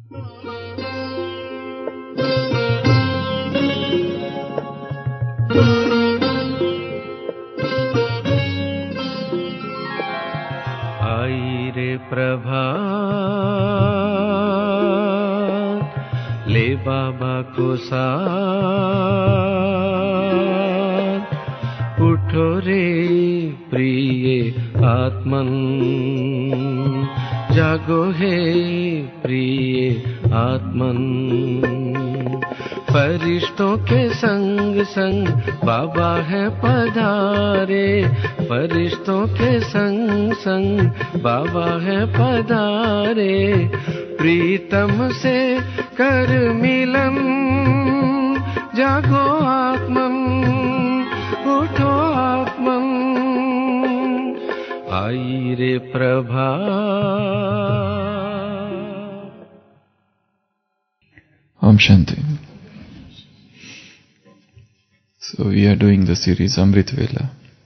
आई रे प्रभात, ले बाबा को साथ, उठो रे प्रिय आत्मन, जागो हे प्रिय आत्मन। फरिश्तों के संग संग बाबा है पधारे, फरिश्तों के संग संग बाबा है पधारे। प्रीतम से कर मिलन, जागो आत्मन, उठो आत्मन, आई रे प्रभात। Om Shanti. So we are doing the series Amrit Vela.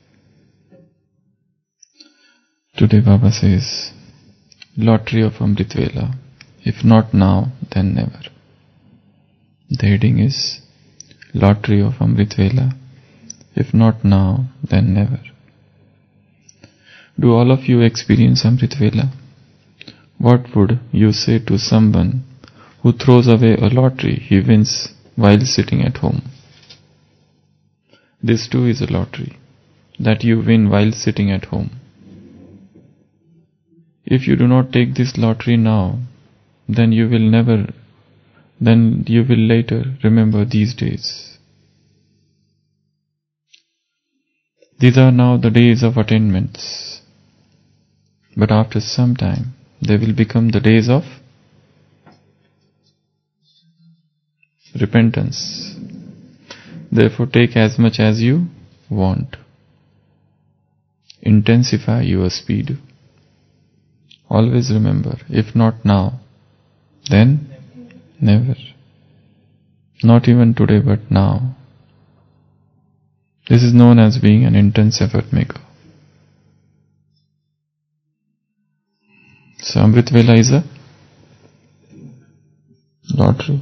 Today Baba says, Lottery of Amrit Vela. If not now, then never. The heading is Lottery of Amrit Vela. If not now, then never. Do all of you experience Amrit Vela? What would you say to someone who throws away a lottery he wins while sitting at home? This too is a lottery that you win while sitting at home. If you do not take this lottery now, then you will later remember these days. These are now the days of attainments, but after some time they will become the days of repentance. Therefore take as much as you want. Intensify your speed. Always remember, if not now, then never. Not even today, but now. This is known as being an intense effort maker. So Amrit Vela is a lottery.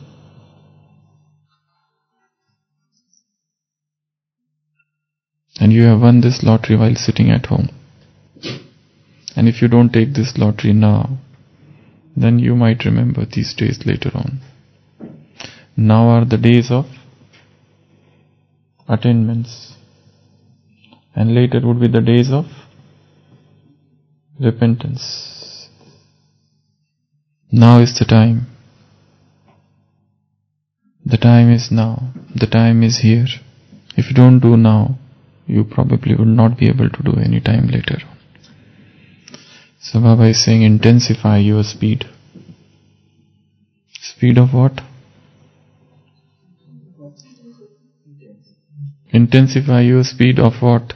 And you have won this lottery while sitting at home. And if you don't take this lottery now, then you might remember these days later on. Now are the days of attainments, and later would be the days of repentance. Now is the time. The time is now. The time is here. If you don't do now, you probably will not be able to do any time later. So Baba is saying, intensify your speed. Speed of what? Intensify your speed of what?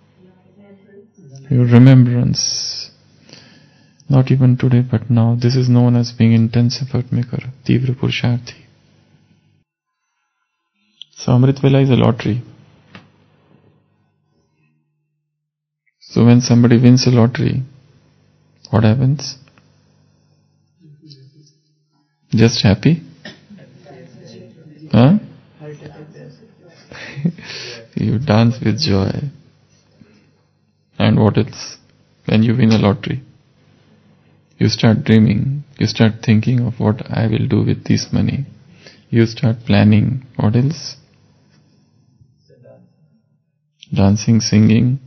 Your remembrance. Not even today, but now. This is known as being intense effort maker, Tivra Purusharthi. So Amrit Vela is a lottery. So when somebody wins a lottery, what happens? Just happy? Huh? You dance with joy. And what else? When you win a lottery, you start dreaming, you start thinking of what I will do with this money. You start planning. What else? Dancing, singing.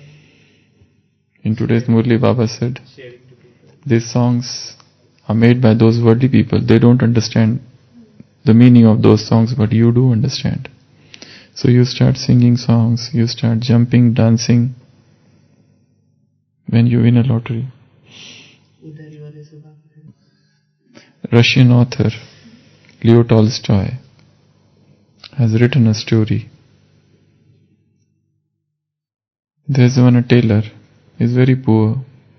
In today's Murli, Baba said, these songs are made by those worldly people. They don't understand the meaning of those songs, but you do understand. So you start singing songs, you start jumping, dancing when you win a lottery. Russian author Leo Tolstoy has written a story. There's a tailor. He's very poor,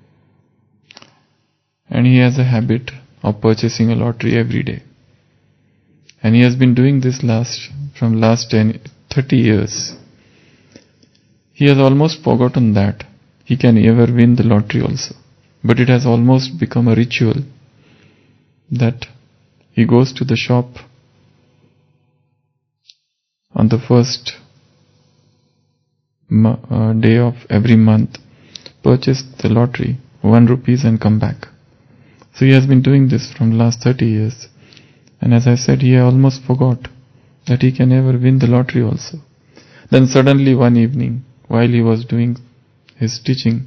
and he has a habit of purchasing a lottery every day. And he has been doing this from last 30 years. He has almost forgotten that he can ever win the lottery also. But it has almost become a ritual that he goes to the shop on the first day of every month, purchase the lottery, 1 rupees, and come back. So he has been doing this from the last 30 years. And as I said, he almost forgot that he can never win the lottery also. Then suddenly one evening, while he was doing his teaching,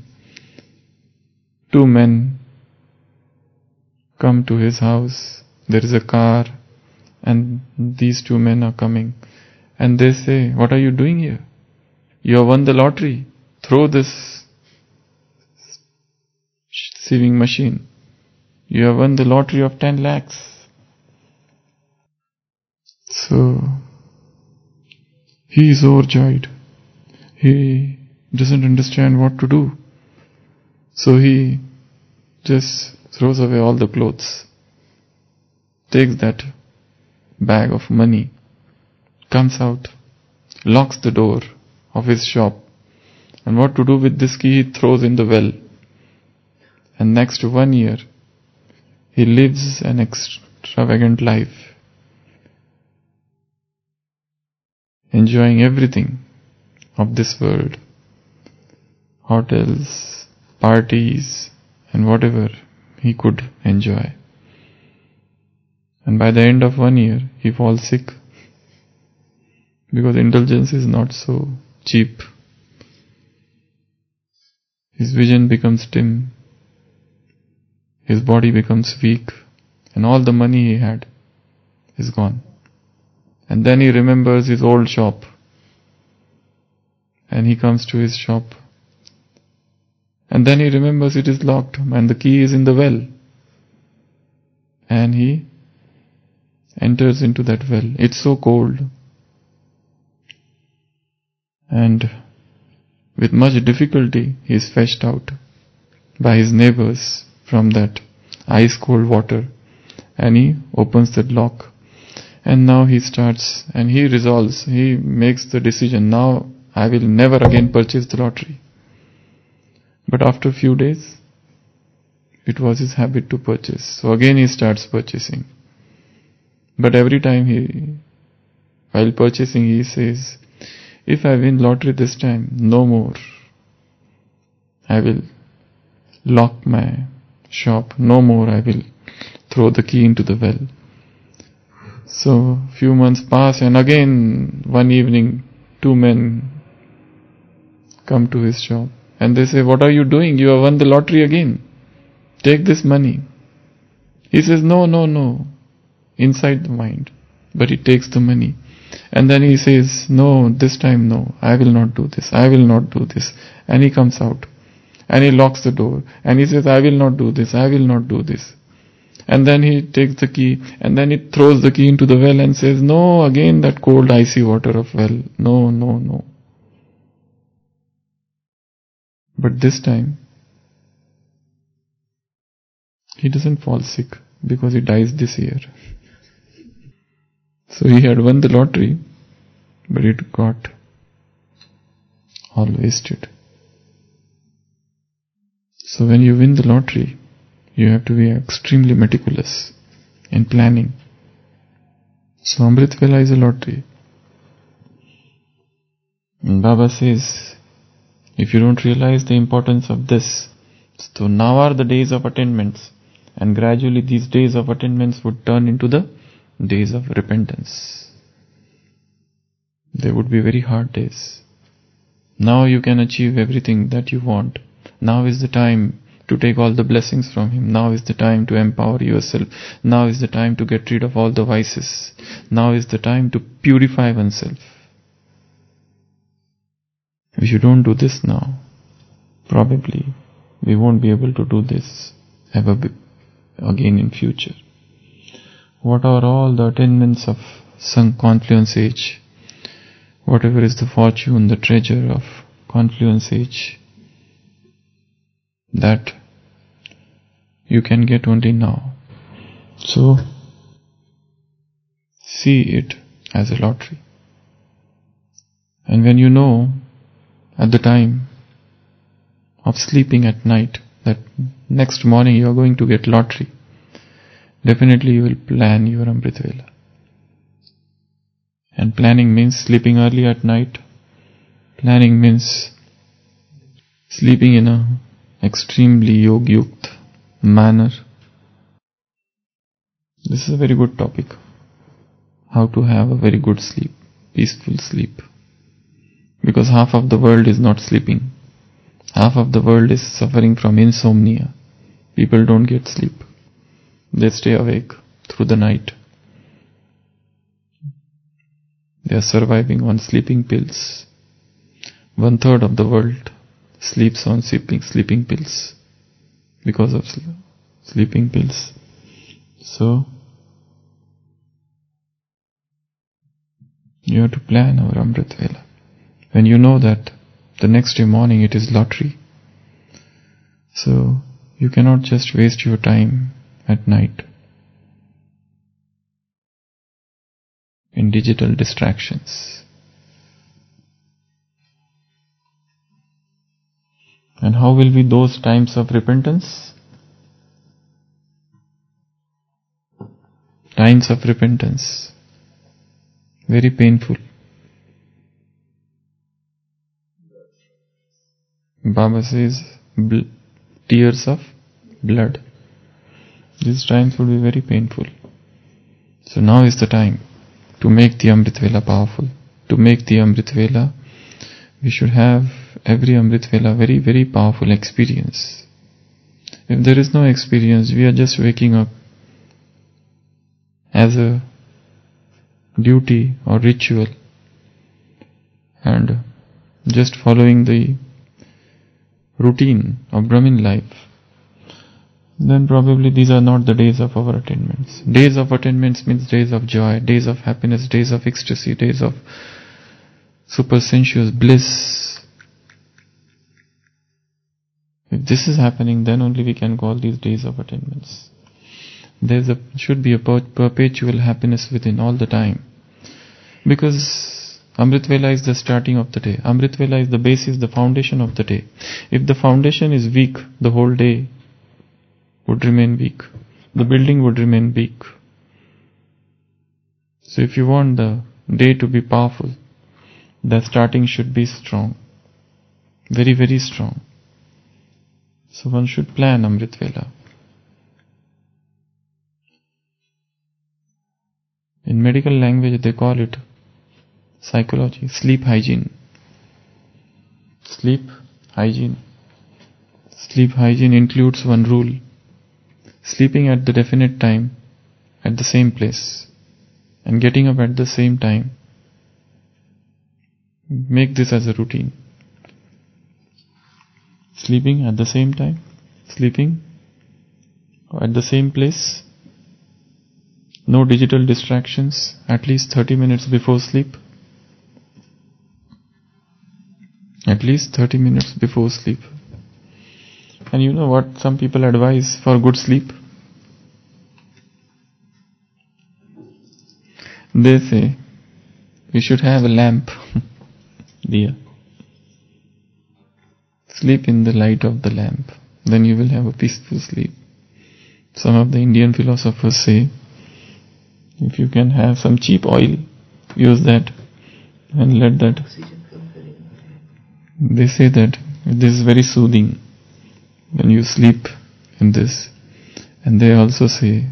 2 men come to his house. There is a car, and these 2 men are coming. And they say, "What are you doing here? You have won the lottery. Throw this sieving machine. You have won the lottery of 10 lakhs. So he is overjoyed. He doesn't understand what to do. So he just throws away all the clothes, takes that bag of money, comes out, locks the door of his shop, and what to do with this key he throws in the well. And next 1 year, he lives an extravagant life, enjoying everything of this world, hotels, parties, and whatever he could enjoy. And by the end of 1 year, he falls sick, because indulgence is not so cheap. His vision becomes dim, his body becomes weak, and all the money he had is gone. And then he remembers his old shop, and he comes to his shop, and then he remembers it is locked and the key is in the well, and he enters into that well. It's so cold, and with much difficulty he is fetched out by his neighbors from that ice cold water, and he opens that lock. And now he starts, and he resolves, he makes the decision, now I will never again purchase the lottery. But after a few days, it was his habit to purchase. So again he starts purchasing. But every time while purchasing, he says, if I win lottery this time, no more. I will lock my shop, no more I will throw the key into the well. So few months pass, and again one evening 2 men come to his shop, and they say, what are you doing? You have won the lottery again. Take this money. He says, no, inside the mind. But he takes the money. And then he says, no, this time no, I will not do this, I will not do this. And he comes out, and he locks the door, and he says, I will not do this, I will not do this. And then he takes the key, and then he throws the key into the well and says, no, again that cold icy water of well, no. But this time, he doesn't fall sick, because he dies this year. So he had won the lottery, but it got all wasted. So when you win the lottery, you have to be extremely meticulous in planning. So Amrit Vela is a lottery. And Baba says, if you don't realize the importance of this, so now are the days of attainments, and gradually these days of attainments would turn into the days of repentance. They would be very hard days. Now you can achieve everything that you want. Now is the time to take all the blessings from Him. Now is the time to empower yourself. Now is the time to get rid of all the vices. Now is the time to purify oneself. If you don't do this now, probably we won't be able to do this ever again in future. What are all the attainments of some confluence age? Whatever is the fortune, the treasure of confluence age, that you can get only now. So, see it as a lottery. And when you know at the time of sleeping at night that next morning you are going to get lottery, definitely you will plan your Amrit Vela. And planning means sleeping early at night. Planning means sleeping in a extremely yog-yukt manner. This is a very good topic. How to have a very good sleep, peaceful sleep. Because half of the world is not sleeping. Half of the world is suffering from insomnia. People don't get sleep. They stay awake through the night. They are surviving on sleeping pills. 1/3 of the world sleeps on sleeping pills because of sleeping pills. So, you have to plan our Amrit Vela. When you know that the next day morning it is lottery, so you cannot just waste your time at night in digital distractions. And how will be those times of repentance? Times of repentance. Very painful. Baba says tears of blood. These times will be very painful. So now is the time to make the Amrit Vela powerful. To make the Amrit Vela, we should have every Amrit Vela very, very powerful experience. If there is no experience, we are just waking up as a duty or ritual and just following the routine of Brahmin life, then probably these are not the days of our attainments. Days of attainments means days of joy, days of happiness, days of ecstasy, days of super sensuous bliss. If this is happening, then only we can call these days of attainments. There should be a perpetual happiness within all the time. Because Amrit Vela is the starting of the day. Amrit Vela is the basis, the foundation of the day. If the foundation is weak, the whole day would remain weak. The building would remain weak. So if you want the day to be powerful, the starting should be strong. Very, very strong. So one should plan Amrit Vela. In medical language they call it psychology, sleep hygiene. Sleep hygiene. Sleep hygiene includes one rule: sleeping at the definite time, at the same place, and getting up at the same time. Make this as a routine. Sleeping at the same time, sleeping at the same place, no digital distractions, at least 30 minutes before sleep. At least 30 minutes before sleep. And you know what some people advise for good sleep? They say you should have a lamp. Dear. Sleep in the light of the lamp. Then you will have a peaceful sleep. Some of the Indian philosophers say, if you can have some cheap oil, use that and let that. They say that this is very soothing when you sleep in this. And they also say,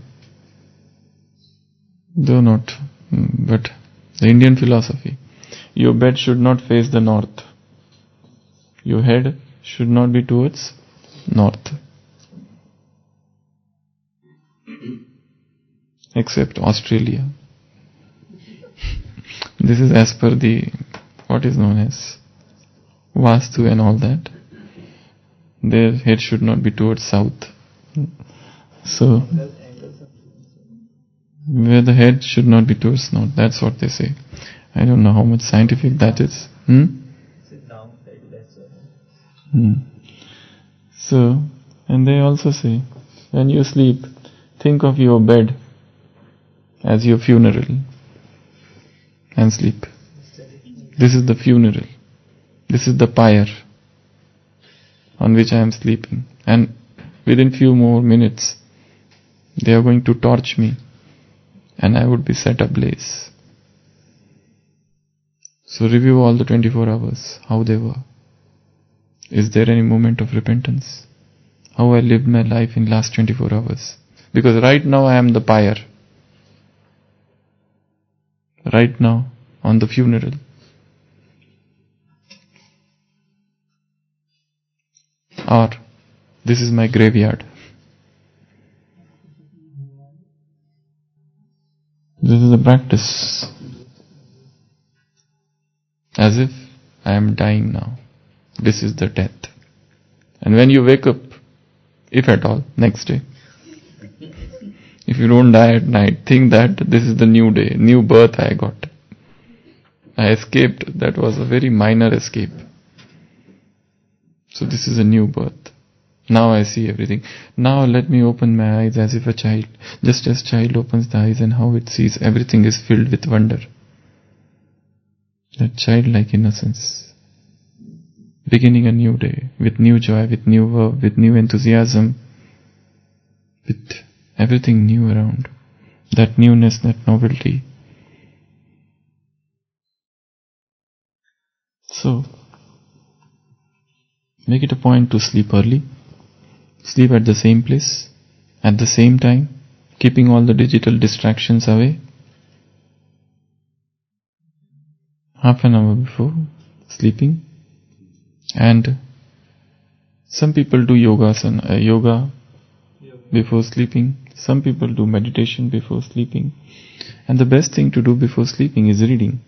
though not, but the Indian philosophy, your bed should not face the north. Your head should not be towards north. Except Australia. This is as per the, what is known as Vastu and all that. Their head should not be towards south. So, where the head should not be towards north. That's what they say. I don't know how much scientific that is. So, and they also say, when you sleep, think of your bed as your funeral and sleep. This is the funeral. This is the pyre on which I am sleeping. And within few more minutes, They are going to torch me, and I would be set ablaze. So review all the 24 hours, how they were. Is there any moment of repentance? How I lived my life in last 24 hours? Because right now I am the pyre. Right now, on the funeral. Or, this is my graveyard. This is a practice. As if I am dying now. This is the death. And when you wake up, if at all, next day, if you don't die at night, think that this is the new day, new birth I got. I escaped. That was a very minor escape. So this is a new birth. Now I see everything. Now let me open my eyes as if a child. Just as child opens the eyes and how it sees everything is filled with wonder. That childlike innocence. Beginning a new day with new joy, with new verve, with new enthusiasm, with everything new around. That newness, that novelty. So, make it a point to sleep early. Sleep at the same place, at the same time, keeping all the digital distractions away. Half an hour before sleeping. And some people do yoga before sleeping. Some people do meditation before sleeping. And the best thing to do before sleeping is reading.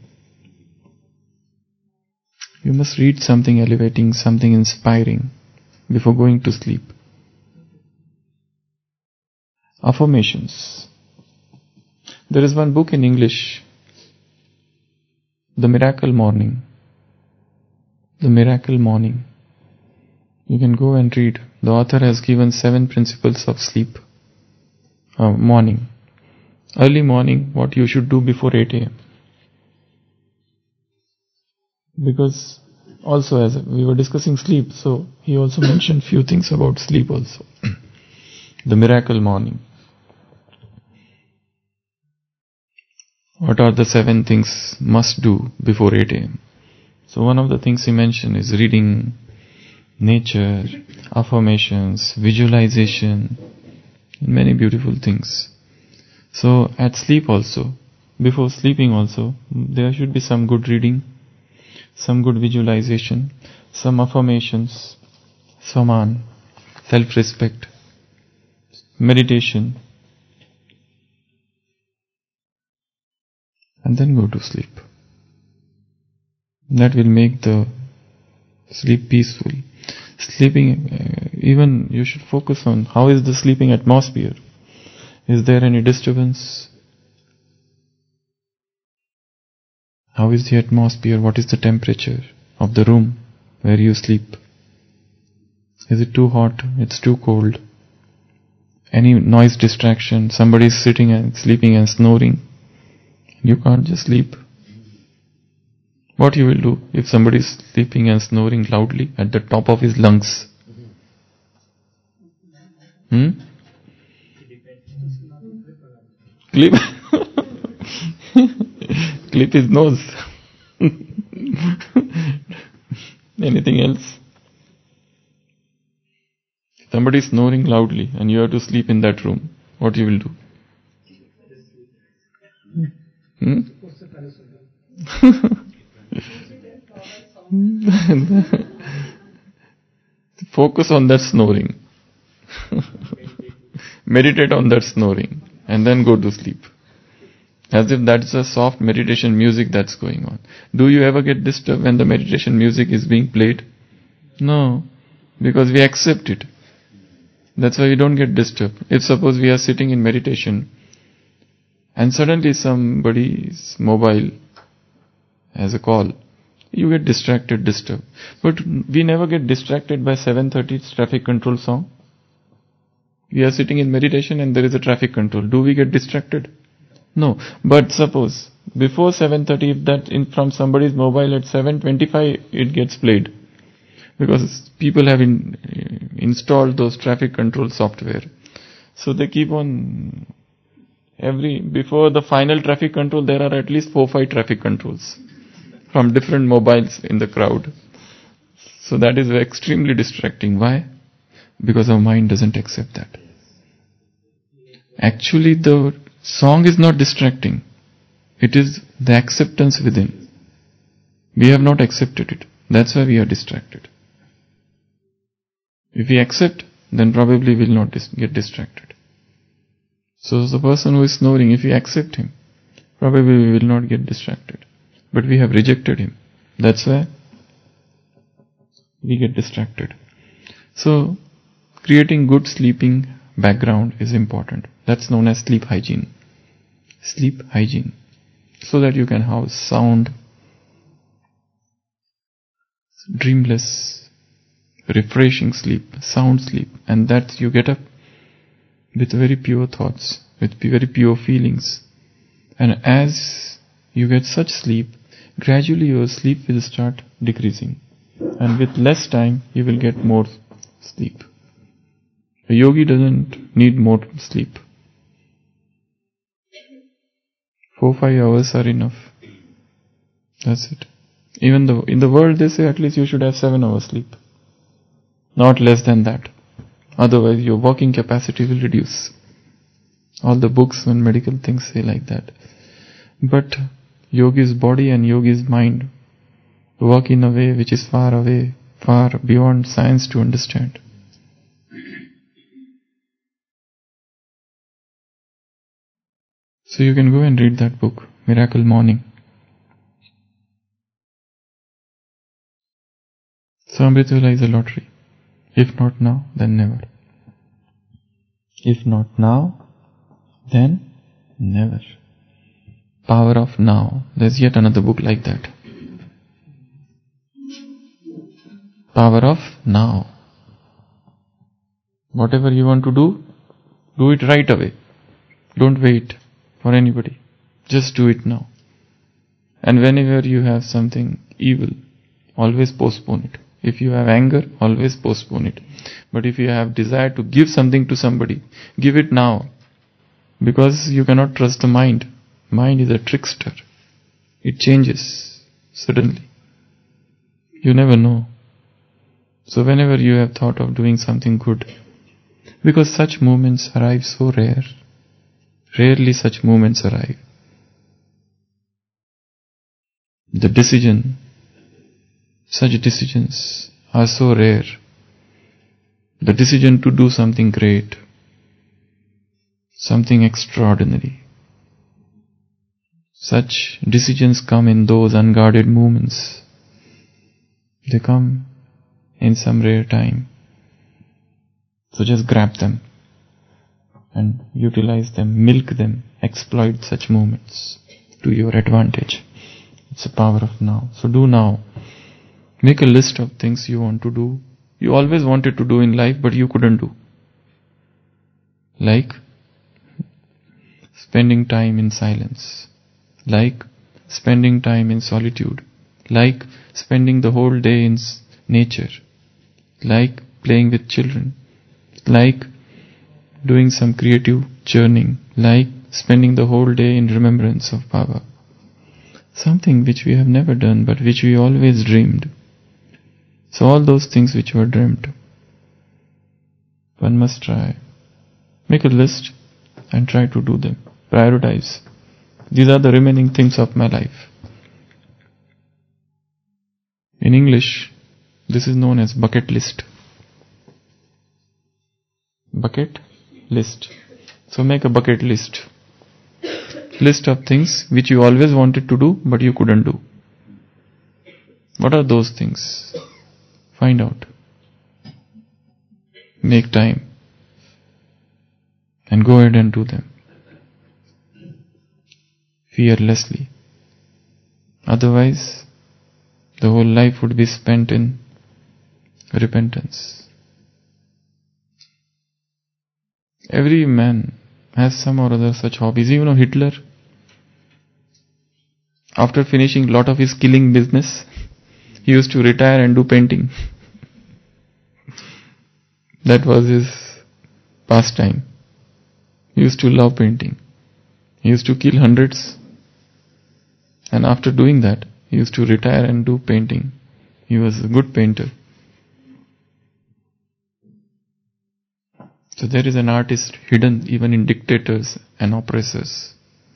You must read something elevating, something inspiring before going to sleep. Affirmations. There is one book in English, The Miracle Morning. The Miracle Morning. You can go and read. The author has given 7 principles of sleep. Morning. Early morning, what you should do before 8 a.m. Because also as we were discussing sleep, so he also mentioned few things about sleep also. The Miracle Morning. What are the 7 things must do before 8 a.m.? So one of the things he mentioned is reading, nature, affirmations, visualization, and many beautiful things. So at sleep also, before sleeping also, there should be some good reading, some good visualization, some affirmations, Swaman, self-respect, meditation, and then go to sleep. That will make the sleep peaceful. Sleeping, even you should focus on how is the sleeping atmosphere. Is there any disturbance? How is the atmosphere? What is the temperature of the room where you sleep? Is it too hot? It's too cold? Any noise distraction? Somebody is sitting and sleeping and snoring. You can't just sleep. What you will do if somebody is sleeping and snoring loudly at the top of his lungs? Clip. Clip his nose. Anything else? Somebody is snoring loudly and you have to sleep in that room. What you will do? Focus on that snoring. Meditate on that snoring and then go to sleep. As if that's a soft meditation music that's going on. Do you ever get disturbed when the meditation music is being played? No, because we accept it. That's why we don't get disturbed. If suppose we are sitting in meditation and suddenly somebody's mobile has a call, you get distracted, disturbed. But we never get distracted by 7:30's traffic control song. We are sitting in meditation and there is a traffic control. Do we get distracted? No. But suppose before 7:30, if that from somebody's mobile at 7:25 it gets played, because people have installed those traffic control software. So they keep on before the final traffic control, there are at least 4-5 traffic controls from different mobiles in the crowd. So that is extremely distracting. Why? Because our mind doesn't accept that. Actually, the song is not distracting. It is the acceptance within. We have not accepted it. That's why we are distracted. If we accept, then probably we will not get distracted. So the person who is snoring, if we accept him, probably we will not get distracted. But we have rejected him. That's why we get distracted. So, creating good sleeping background is important. That's known as sleep hygiene. Sleep hygiene. So that you can have sound, dreamless, refreshing sleep, sound sleep, and that you get up with very pure thoughts, with very pure feelings. And as you get such sleep, gradually your sleep will start decreasing. And with less time, you will get more sleep. A yogi doesn't need more sleep. 4-5 hours are enough. That's it. Even though in the world they say at least you should have 7 hours sleep. Not less than that. Otherwise your working capacity will reduce. All the books and medical things say like that. But yogi's body and yogi's mind work in a way which is far away, far beyond science to understand. So you can go and read that book, Miracle Morning. So Amritula is a lottery. If not now, then never. If not now, then never. Power of Now. There's yet another book like that. Power of Now. Whatever you want to do it right away. Don't wait for anybody. Just do it now. And whenever you have something evil, always postpone it. If you have anger, always postpone it. But if you have desire to give something to somebody, give it now. Because you cannot trust the mind. Mind is a trickster. It changes suddenly. You never know. So whenever you have thought of doing something good, because such moments arrive so rare. Rarely such moments arrive. Such decisions are so rare. The decision to do something great, something extraordinary. Such decisions come in those unguarded moments. They come in some rare time. So just grab them and utilize them, milk them, exploit such moments to your advantage. It's the power of now. So do now. Make a list of things you want to do. You always wanted to do in life, but you couldn't do. Like spending time in silence. Like spending time in solitude. Like spending the whole day in nature. Like playing with children. Like doing some creative journeying. Like spending the whole day in remembrance of Baba. Something which we have never done, but which we always dreamed. So all those things which were dreamt, one must try. Make a list and try to do them. Prioritize. These are the remaining things of my life. In English, this is known as bucket list. Bucket list. So make a bucket list. List of things which you always wanted to do but you couldn't do. What are those things? Find out. Make time. And go ahead and do them. Fearlessly. Otherwise, the whole life would be spent in repentance. Every man has some or other such hobbies. You know Hitler, after finishing lot of his killing business, he used to retire and do painting. That was his pastime. He used to love painting. He used to kill hundreds, and after doing that, he used to retire and do painting. He was a good painter. So there is an artist hidden even in dictators and oppressors.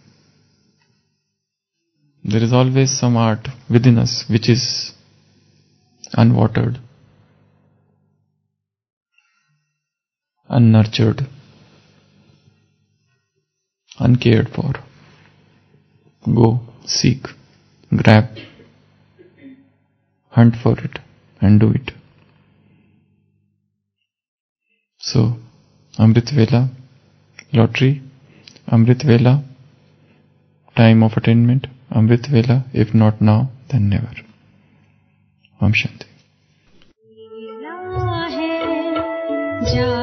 There is always some art within us which is unwatered, unnurtured, uncared for. Go, seek, grab, hunt for it and do it. So, Amrit Vela, lottery, Amrit Vela, time of attainment, Amrit Vela, if not now, then never. Om Shanti.